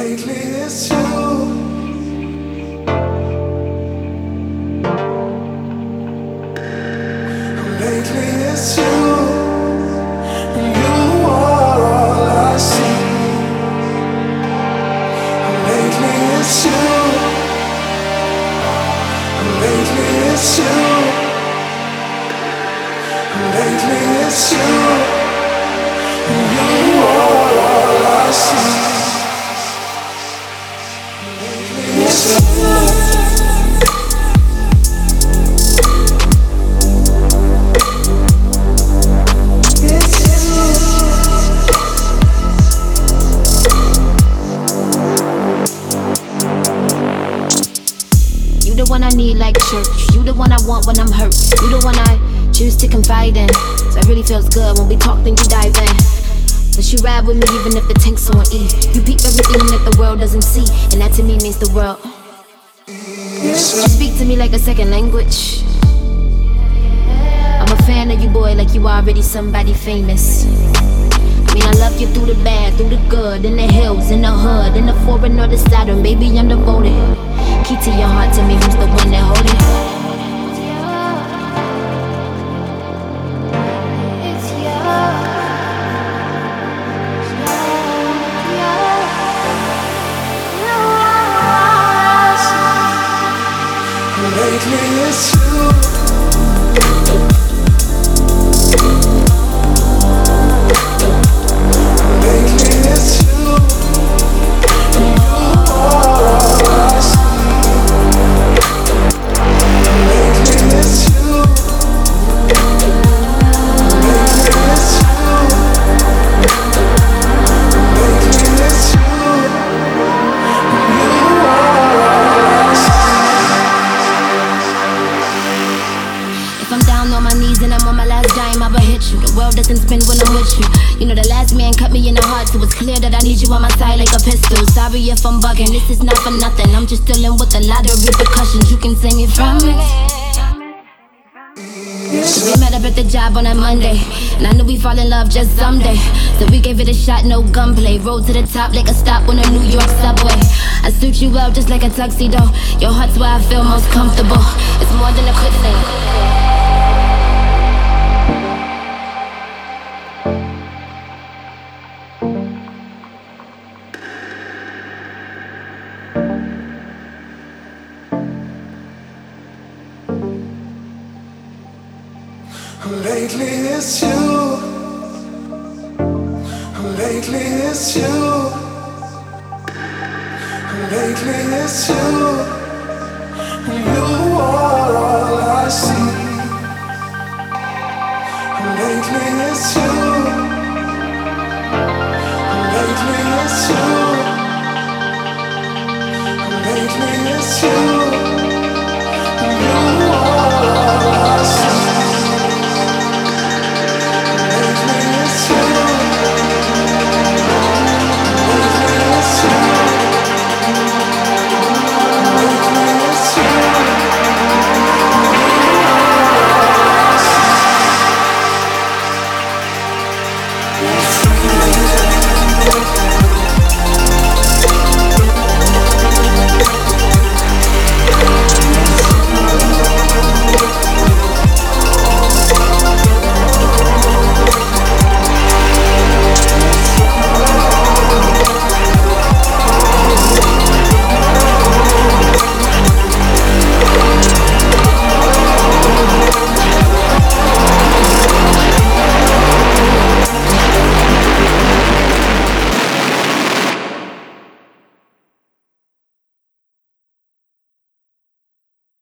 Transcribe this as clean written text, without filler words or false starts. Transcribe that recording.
Lately it's you. Lately it's you. You are all I see. Lately it's you. Lately it's you. Lately it's you. You are all I see. Lately it's you. The one I need like church. You the one I want when I'm hurt. You the one I choose to confide in. So it really feels good when we talk, then you dive in. But you ride with me even if the tank's on E. You peep everything that the world doesn't see, and that to me means the world. You speak to me like a second language. I'm a fan of you, boy, like you already somebody famous. I mean, I love you through the bad, through the good, in the hills, in the hood, in the foreign or the Saturn. Baby, I'm devoted. Key to your heart, tell me who's the one that hold it. It's you. Lately it's you. Doesn't spin when I'm with you. You know the last man cut me in the heart, so it's clear that I need you on my side like a pistol. Sorry if I'm bugging, this is not for nothing. I'm just dealing with a lot of repercussions. You can sing it from me. We met up at the job on a Monday, and I knew we'd fall in love just someday. So we gave it a shot, no gunplay. Rode to the top like a stop on a New York subway. I suit you well just like a tuxedo. Your heart's where I feel most comfortable. It's more than a quicksand. Lately it's you. Lately it's you. Lately it's you. You are all I see. Lately it's you.